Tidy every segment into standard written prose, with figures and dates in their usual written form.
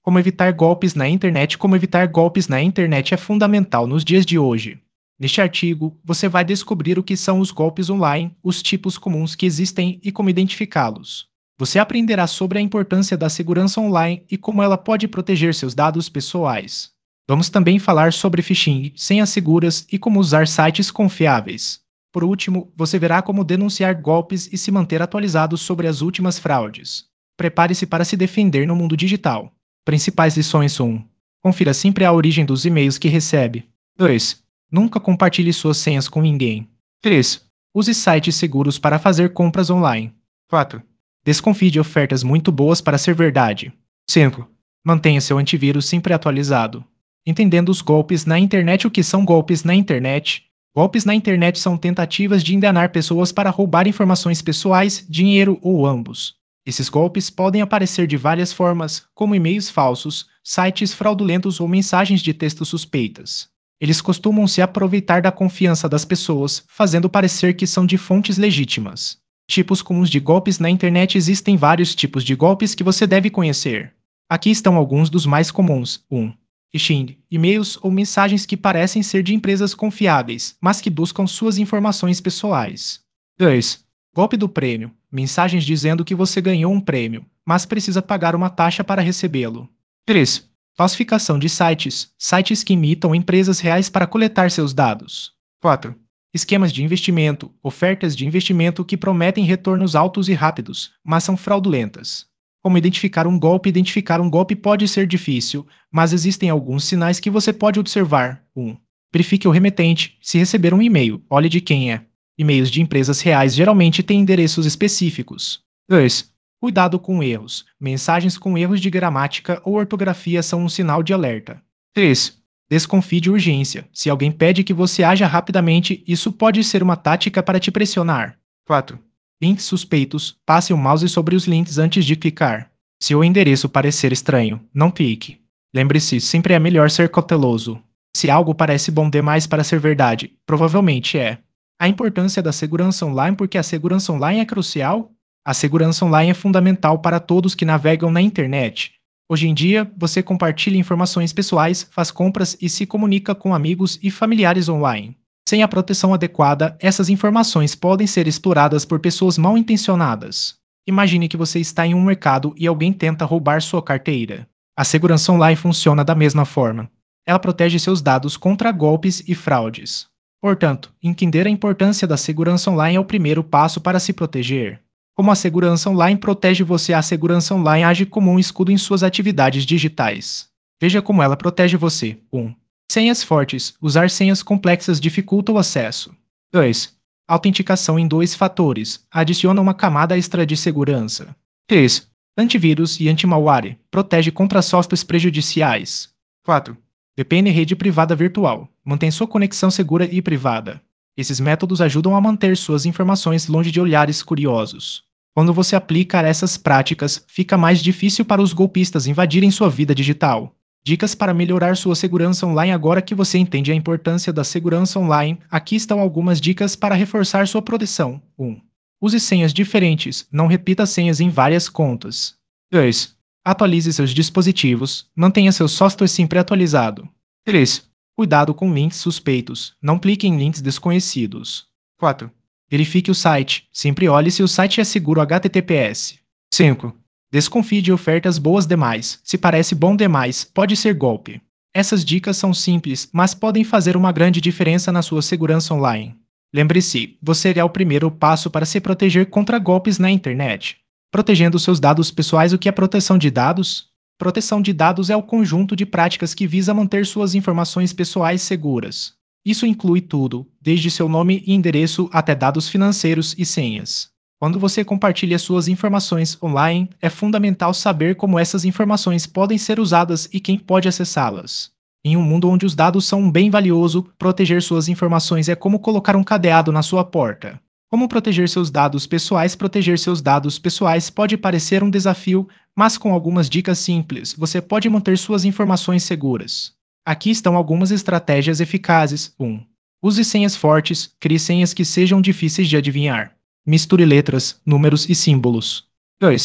Como evitar golpes na internet? Como evitar golpes na internet é fundamental nos dias de hoje. Neste artigo, você vai descobrir o que são os golpes online, os tipos comuns que existem e como identificá-los. Você aprenderá sobre a importância da segurança online e como ela pode proteger seus dados pessoais. Vamos também falar sobre phishing, senhas seguras e como usar sites confiáveis. Por último, você verá como denunciar golpes e se manter atualizado sobre as últimas fraudes. Prepare-se para se defender no mundo digital. Principais lições: 1. Confira sempre a origem dos e-mails que recebe. 2. Nunca compartilhe suas senhas com ninguém. 3. Use sites seguros para fazer compras online. 4. Desconfie de ofertas muito boas para ser verdade. 5. Mantenha seu antivírus sempre atualizado. Entendendo os golpes na internet. O que são golpes na internet? Golpes na internet são tentativas de enganar pessoas para roubar informações pessoais, dinheiro ou ambos. Esses golpes podem aparecer de várias formas, como e-mails falsos, sites fraudulentos ou mensagens de texto suspeitas. Eles costumam se aproveitar da confiança das pessoas, fazendo parecer que são de fontes legítimas. Tipos comuns de golpes na internet. Existem vários tipos de golpes que você deve conhecer. Aqui estão alguns dos mais comuns. 1. Phishing, e-mails ou mensagens que parecem ser de empresas confiáveis, mas que buscam suas informações pessoais. 2. Golpe do prêmio, mensagens dizendo que você ganhou um prêmio, mas precisa pagar uma taxa para recebê-lo. 3. Falsificação de sites, sites que imitam empresas reais para coletar seus dados. 4. Esquemas de investimento, ofertas de investimento que prometem retornos altos e rápidos, mas são fraudulentas. Como identificar um golpe? Identificar um golpe pode ser difícil, mas existem alguns sinais que você pode observar. 1. Verifique o remetente. Se receber um e-mail, olhe de quem é. E-mails de empresas reais geralmente têm endereços específicos. 2. Cuidado com erros. Mensagens com erros de gramática ou ortografia são um sinal de alerta. 3. Desconfie de urgência. Se alguém pede que você haja rapidamente, isso pode ser uma tática para te pressionar. 4. Links suspeitos. Passe o mouse sobre os links antes de clicar. Se o endereço parecer estranho, não clique. Lembre-se, sempre é melhor ser cauteloso. Se algo parece bom demais para ser verdade, provavelmente é. A importância da segurança online. Porque a segurança online é crucial? A segurança online é fundamental para todos que navegam na internet. Hoje em dia, você compartilha informações pessoais, faz compras e se comunica com amigos e familiares online. Sem a proteção adequada, essas informações podem ser exploradas por pessoas mal intencionadas. Imagine que você está em um mercado e alguém tenta roubar sua carteira. A segurança online funciona da mesma forma. Ela protege seus dados contra golpes e fraudes. Portanto, entender a importância da segurança online é o primeiro passo para se proteger. Como a segurança online protege você? A segurança online age como um escudo em suas atividades digitais. Veja como ela protege você. 1. Senhas fortes. Usar senhas complexas dificulta o acesso. 2. Autenticação em 2 fatores. Adiciona uma camada extra de segurança. 3. Antivírus e anti-malware. Protege contra softwares prejudiciais. 4. VPN, rede privada virtual. Mantém sua conexão segura e privada. Esses métodos ajudam a manter suas informações longe de olhares curiosos. Quando você aplica essas práticas, fica mais difícil para os golpistas invadirem sua vida digital. Dicas para melhorar sua segurança online. Agora que você entende a importância da segurança online, aqui estão algumas dicas para reforçar sua proteção. 1. Use senhas diferentes. Não repita senhas em várias contas. 2. Atualize seus dispositivos. Mantenha seu software sempre atualizado. 3. Cuidado com links suspeitos. Não clique em links desconhecidos. 4. Verifique o site. Sempre olhe se o site é seguro HTTPS. 5. Desconfie de ofertas boas demais. Se parece bom demais, pode ser golpe. Essas dicas são simples, mas podem fazer uma grande diferença na sua segurança online. Lembre-se, você é o primeiro passo para se proteger contra golpes na internet. Protegendo seus dados pessoais. O que é proteção de dados? Proteção de dados é o conjunto de práticas que visa manter suas informações pessoais seguras. Isso inclui tudo, desde seu nome e endereço até dados financeiros e senhas. Quando você compartilha suas informações online, é fundamental saber como essas informações podem ser usadas e quem pode acessá-las. Em um mundo onde os dados são um bem valioso, proteger suas informações é como colocar um cadeado na sua porta. Como proteger seus dados pessoais? Proteger seus dados pessoais pode parecer um desafio, mas com algumas dicas simples, você pode manter suas informações seguras. Aqui estão algumas estratégias eficazes. 1. Use senhas fortes. Crie senhas que sejam difíceis de adivinhar. Misture letras, números e símbolos. 2.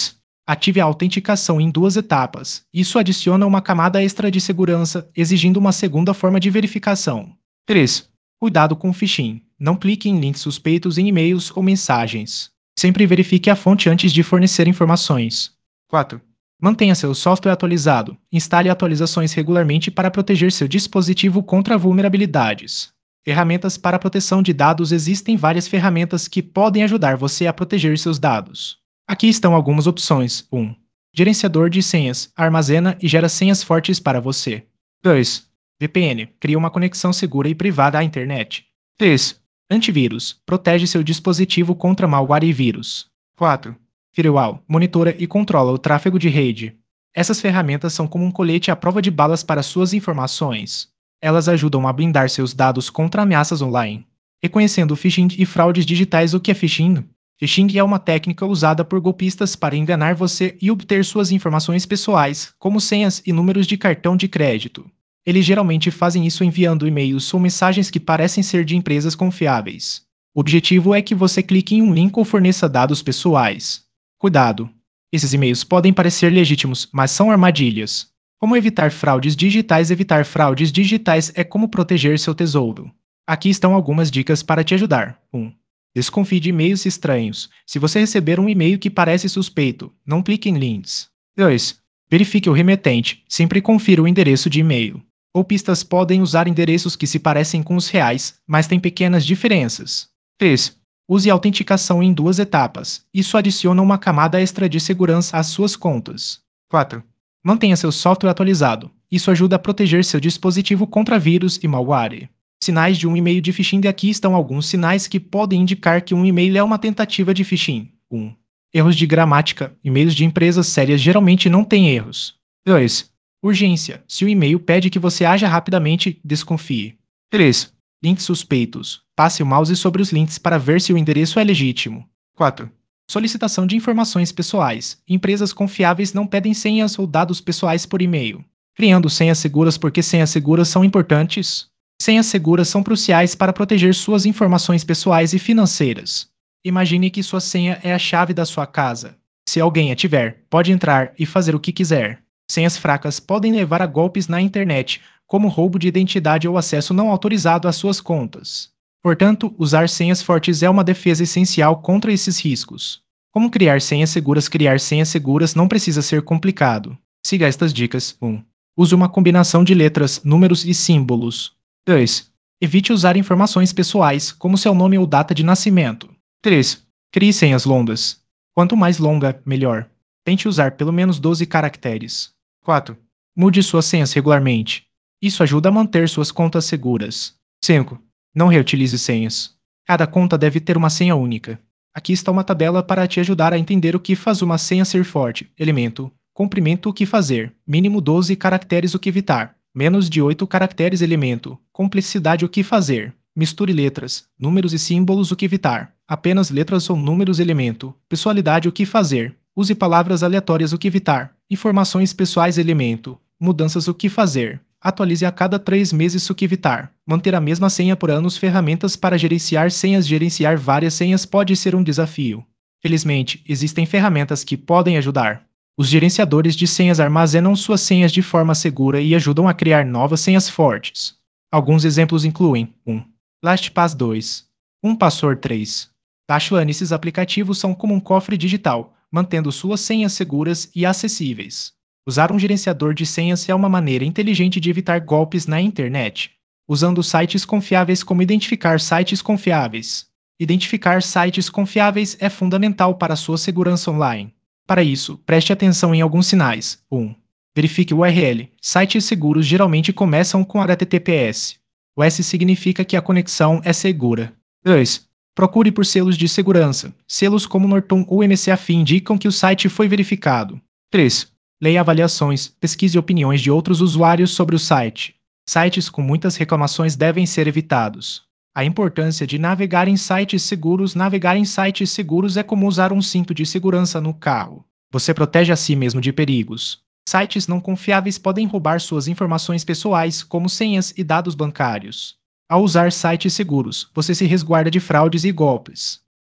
Ative a autenticação em 2 etapas. Isso adiciona uma camada extra de segurança, exigindo uma segunda forma de verificação. 3. Cuidado com o phishing. Não clique em links suspeitos em e-mails ou mensagens. Sempre verifique a fonte antes de fornecer informações. 4. Mantenha seu software atualizado. Instale atualizações regularmente para proteger seu dispositivo contra vulnerabilidades. Ferramentas para proteção de dados. Existem várias ferramentas que podem ajudar você a proteger seus dados. Aqui estão algumas opções. 1. Gerenciador de senhas. Armazena e gera senhas fortes para você. 2. VPN. Cria uma conexão segura e privada à internet. 3. Antivírus. Protege seu dispositivo contra malware e vírus. 4. Firewall. Monitora e controla o tráfego de rede. Essas ferramentas são como um colete à prova de balas para suas informações. Elas ajudam a blindar seus dados contra ameaças online. Reconhecendo phishing e fraudes digitais. O que é phishing? Phishing é uma técnica usada por golpistas para enganar você e obter suas informações pessoais, como senhas e números de cartão de crédito. Eles geralmente fazem isso enviando e-mails ou mensagens que parecem ser de empresas confiáveis. O objetivo é que você clique em um link ou forneça dados pessoais. Cuidado! Esses e-mails podem parecer legítimos, mas são armadilhas. Como evitar fraudes digitais? Evitar fraudes digitais é como proteger seu tesouro. Aqui estão algumas dicas para te ajudar. 1. Desconfie de e-mails estranhos. Se você receber um e-mail que parece suspeito, não clique em links. 2. Verifique o remetente. Sempre confira o endereço de e-mail. Golpistas podem usar endereços que se parecem com os reais, mas têm pequenas diferenças. 3. Use a autenticação em 2 etapas. Isso adiciona uma camada extra de segurança às suas contas. 4. Mantenha seu software atualizado. Isso ajuda a proteger seu dispositivo contra vírus e malware. Sinais de um e-mail de phishing. Aqui estão alguns sinais que podem indicar que um e-mail é uma tentativa de phishing. 1. Erros de gramática. E-mails de empresas sérias geralmente não têm erros. 2. Urgência. Se o e-mail pede que você haja rapidamente, desconfie. 3. Links suspeitos. Passe o mouse sobre os links para ver se o endereço é legítimo. 4. Solicitação de informações pessoais. Empresas confiáveis não pedem senhas ou dados pessoais por e-mail. Criando senhas seguras. Porque senhas seguras são importantes? Senhas seguras são cruciais para proteger suas informações pessoais e financeiras. Imagine que sua senha é a chave da sua casa. Se alguém a tiver, pode entrar e fazer o que quiser. Senhas fracas podem levar a golpes na internet, como roubo de identidade ou acesso não autorizado às suas contas. Portanto, usar senhas fortes é uma defesa essencial contra esses riscos. Como criar senhas seguras? Criar senhas seguras não precisa ser complicado. Siga estas dicas. 1. Use uma combinação de letras, números e símbolos. 2. Evite usar informações pessoais, como seu nome ou data de nascimento. 3. Crie senhas longas. Quanto mais longa, melhor. Tente usar pelo menos 12 caracteres. 4. Mude suas senhas regularmente. Isso ajuda a manter suas contas seguras. 5. Não reutilize senhas. Cada conta deve ter uma senha única. Aqui está uma tabela para te ajudar a entender o que faz uma senha ser forte. Elemento. Comprimento. O que fazer. Mínimo 12 caracteres. O que evitar. Menos de 8 caracteres. Elemento. Complexidade. O que fazer. Misture letras, números e símbolos. O que evitar. Apenas letras ou números. Elemento. Pessoalidade. O que fazer. Use palavras aleatórias. O que evitar. Informações pessoais. Elemento. Mudanças. O que fazer. Atualize a cada 3 meses. O que evitar. Manter a mesma senha por anos. Ferramentas para gerenciar senhas. Gerenciar várias senhas pode ser um desafio. Felizmente, existem ferramentas que podem ajudar. Os gerenciadores de senhas armazenam suas senhas de forma segura e ajudam a criar novas senhas fortes. Alguns exemplos incluem 1. LastPass 2. 1Password 3. Dashlane. Esses aplicativos são como um cofre digital, mantendo suas senhas seguras e acessíveis. Usar um gerenciador de senhas é uma maneira inteligente de evitar golpes na internet, usando sites confiáveis. Como identificar sites confiáveis. Identificar sites confiáveis é fundamental para a sua segurança online. Para isso, preste atenção em alguns sinais. 1. Verifique o URL. Sites seguros geralmente começam com HTTPS. O S significa que a conexão é segura. 2. Procure por selos de segurança. Selos como Norton ou MCAFI indicam que o site foi verificado. 3. Leia avaliações, pesquise opiniões de outros usuários sobre o site. Sites com muitas reclamações devem ser evitados. A importância de navegar em sites seguros. Navegar em sites seguros é como usar um cinto de segurança no carro. Você protege a si mesmo de perigos. Sites não confiáveis podem roubar suas informações pessoais, como senhas e dados bancários. Ao usar sites seguros, você se resguarda de fraudes e golpes.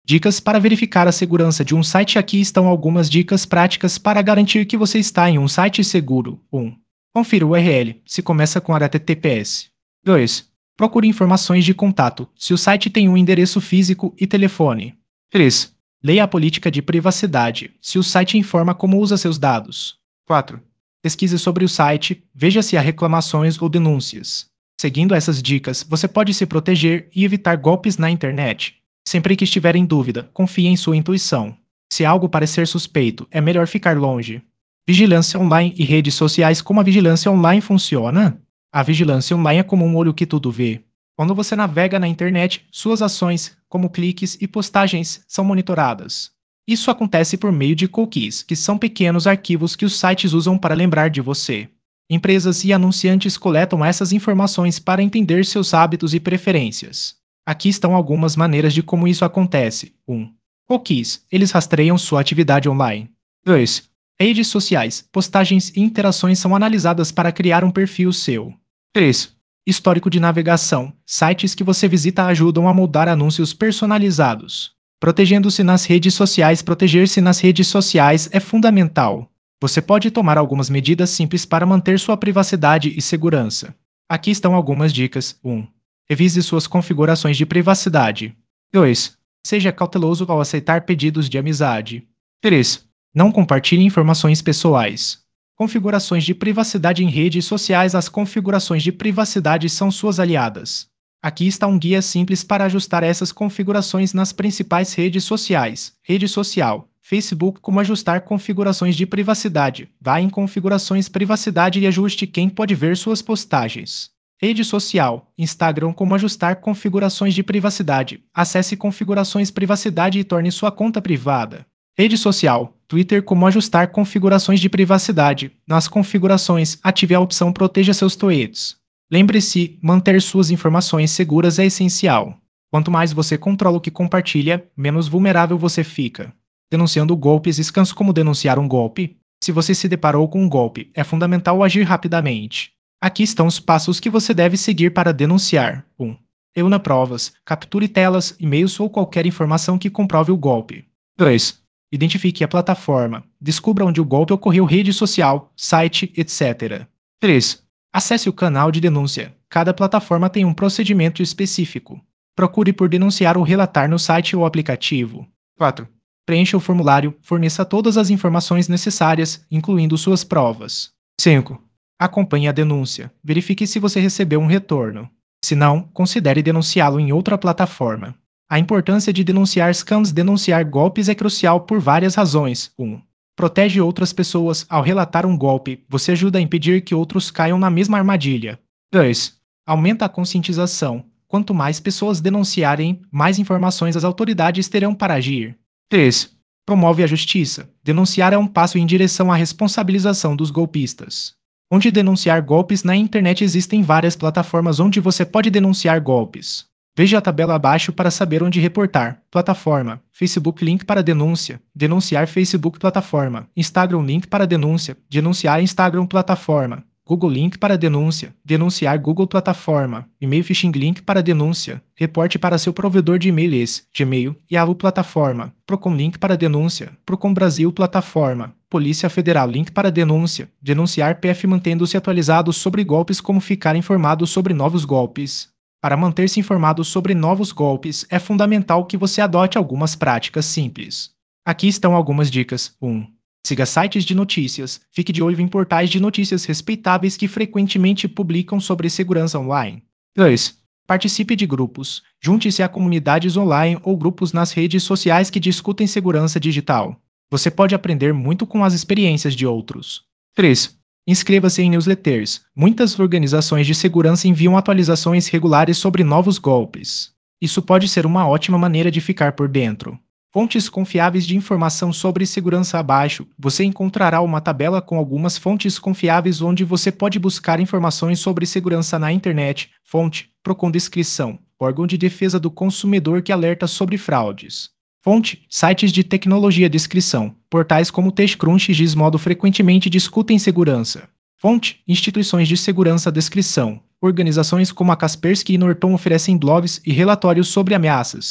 Dicas para verificar a segurança de um site. Aqui estão algumas dicas práticas para garantir que você está em um site seguro. 1. Confira o URL, se começa com HTTPS. 2. Procure informações de contato, se o site tem um endereço físico e telefone. 3. Leia a política de privacidade, se o site informa como usa seus dados. 4. Pesquise sobre o site, veja se há reclamações ou denúncias. Seguindo essas dicas, você pode se proteger e evitar golpes na internet. Sempre que estiver em dúvida, confie em sua intuição. Se algo parecer suspeito, é melhor ficar longe. Vigilância online e redes sociais. Como a vigilância online funciona? A vigilância online é como um olho que tudo vê. Quando você navega na internet, suas ações, como cliques e postagens, são monitoradas. Isso acontece por meio de cookies, que são pequenos arquivos que os sites usam para lembrar de você. Empresas e anunciantes coletam essas informações para entender seus hábitos e preferências. Aqui estão algumas maneiras de como isso acontece. 1. Cookies. Eles rastreiam sua atividade online. 2. Redes sociais. Postagens e interações são analisadas para criar um perfil seu. 3. Histórico de navegação. Sites que você visita ajudam a moldar anúncios personalizados. Protegendo-se nas redes sociais. Proteger-se nas redes sociais é fundamental. Você pode tomar algumas medidas simples para manter sua privacidade e segurança. Aqui estão algumas dicas. 1. Revise suas configurações de privacidade. 2. Seja cauteloso ao aceitar pedidos de amizade. 3. Não compartilhe informações pessoais. Configurações de privacidade em redes sociais. As configurações de privacidade são suas aliadas. Aqui está um guia simples para ajustar essas configurações nas principais redes sociais. Rede social. Facebook. Como ajustar configurações de privacidade. Vá em configurações privacidade e ajuste quem pode ver suas postagens. Rede social. Instagram. Como ajustar configurações de privacidade. Acesse configurações privacidade e torne sua conta privada. Rede social. Twitter. Como ajustar configurações de privacidade. Nas configurações, ative a opção Proteja seus tweets. Lembre-se, manter suas informações seguras é essencial. Quanto mais você controla o que compartilha, menos vulnerável você fica. Denunciando golpes. Scams. Como denunciar um golpe? Se você se deparou com um golpe, é fundamental agir rapidamente. Aqui estão os passos que você deve seguir para denunciar. 1. Reúna provas, capture telas, e-mails ou qualquer informação que comprove o golpe. 2. Identifique a plataforma. Descubra onde o golpe ocorreu, rede social, site, etc. 3. Acesse o canal de denúncia. Cada plataforma tem um procedimento específico. Procure por denunciar ou relatar no site ou aplicativo. 4. Preencha o formulário, forneça todas as informações necessárias, incluindo suas provas. 5. Acompanhe a denúncia. Verifique se você recebeu um retorno. Se não, considere denunciá-lo em outra plataforma. A importância de denunciar scams. Denunciar golpes é crucial por várias razões. 1. Protege outras pessoas. Ao relatar um golpe, você ajuda a impedir que outros caiam na mesma armadilha. 2. Aumenta a conscientização. Quanto mais pessoas denunciarem, mais informações as autoridades terão para agir. 3. Promove a justiça. Denunciar é um passo em direção à responsabilização dos golpistas. Onde denunciar golpes na internet. Existem várias plataformas onde você pode denunciar golpes. Veja a tabela abaixo para saber onde reportar. Plataforma. Facebook. Link para denúncia. Denunciar Facebook. Plataforma. Instagram. Link para denúncia. Denunciar Instagram. Plataforma. Google. Link para denúncia. Denunciar Google. Plataforma. E-mail. Phishing. Link para denúncia. Reporte para seu provedor de e-mails. Gmail. Yahoo. Plataforma. Procon. Link para denúncia. Procon Brasil. Plataforma. Polícia Federal. Link para denúncia. Denunciar PF. Mantendo-se atualizado sobre golpes. Como ficar informado sobre novos golpes. Para manter-se informado sobre novos golpes, é fundamental que você adote algumas práticas simples. Aqui estão algumas dicas. 1. Siga sites de notícias. Fique de olho em portais de notícias respeitáveis que frequentemente publicam sobre segurança online. 2. Participe de grupos. Junte-se a comunidades online ou grupos nas redes sociais que discutem segurança digital. Você pode aprender muito com as experiências de outros. 3. Inscreva-se em newsletters. Muitas organizações de segurança enviam atualizações regulares sobre novos golpes. Isso pode ser uma ótima maneira de ficar por dentro. Fontes confiáveis de informação sobre segurança. Abaixo, você encontrará uma tabela com algumas fontes confiáveis onde você pode buscar informações sobre segurança na internet. Fonte: Procon. Descrição: órgão de defesa do consumidor que alerta sobre fraudes. Fonte: sites de tecnologia. Descrição: portais como TechCrunch e Gizmodo frequentemente discutem segurança. Fonte: instituições de segurança. Descrição: organizações como a Kaspersky e Norton oferecem blogs e relatórios sobre ameaças.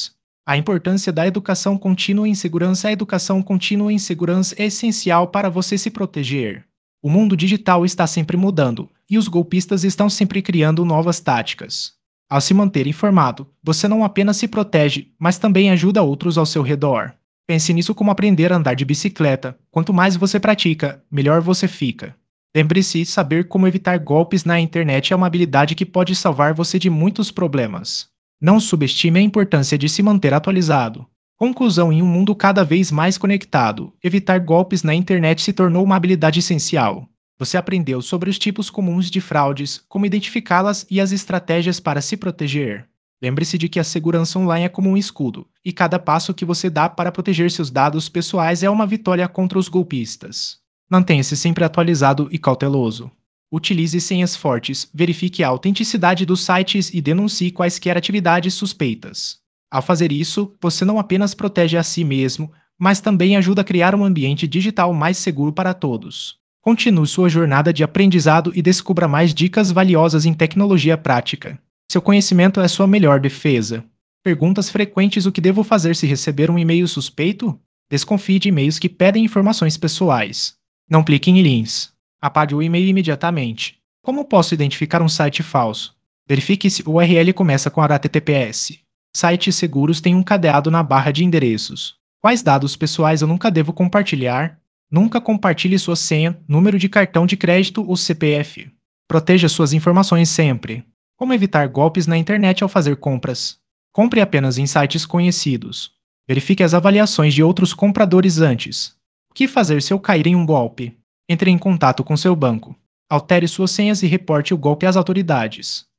A importância da educação contínua em segurança. A educação contínua em segurança é essencial para você se proteger. O mundo digital está sempre mudando, e os golpistas estão sempre criando novas táticas. Ao se manter informado, você não apenas se protege, mas também ajuda outros ao seu redor. Pense nisso como aprender a andar de bicicleta. Quanto mais você pratica, melhor você fica. Lembre-se, saber como evitar golpes na internet é uma habilidade que pode salvar você de muitos problemas. Não subestime a importância de se manter atualizado. Conclusão: em um mundo cada vez mais conectado, evitar golpes na internet se tornou uma habilidade essencial. Você aprendeu sobre os tipos comuns de fraudes, como identificá-las e as estratégias para se proteger. Lembre-se de que a segurança online é como um escudo, e cada passo que você dá para proteger seus dados pessoais é uma vitória contra os golpistas. Mantenha-se sempre atualizado e cauteloso. Utilize senhas fortes, verifique a autenticidade dos sites e denuncie quaisquer atividades suspeitas. Ao fazer isso, você não apenas protege a si mesmo, mas também ajuda a criar um ambiente digital mais seguro para todos. Continue sua jornada de aprendizado e descubra mais dicas valiosas em tecnologia prática. Seu conhecimento é sua melhor defesa. Perguntas frequentes: o que devo fazer se receber um e-mail suspeito? Desconfie de e-mails que pedem informações pessoais. Não clique em links. Apague o e-mail imediatamente. Como posso identificar um site falso? Verifique se o URL começa com HTTPS. Sites seguros têm um cadeado na barra de endereços. Quais dados pessoais eu nunca devo compartilhar? Nunca compartilhe sua senha, número de cartão de crédito ou CPF. Proteja suas informações sempre. Como evitar golpes na internet ao fazer compras? Compre apenas em sites conhecidos. Verifique as avaliações de outros compradores antes. O que fazer se eu cair em um golpe? Entre em contato com seu banco. Altere suas senhas e reporte o golpe às autoridades.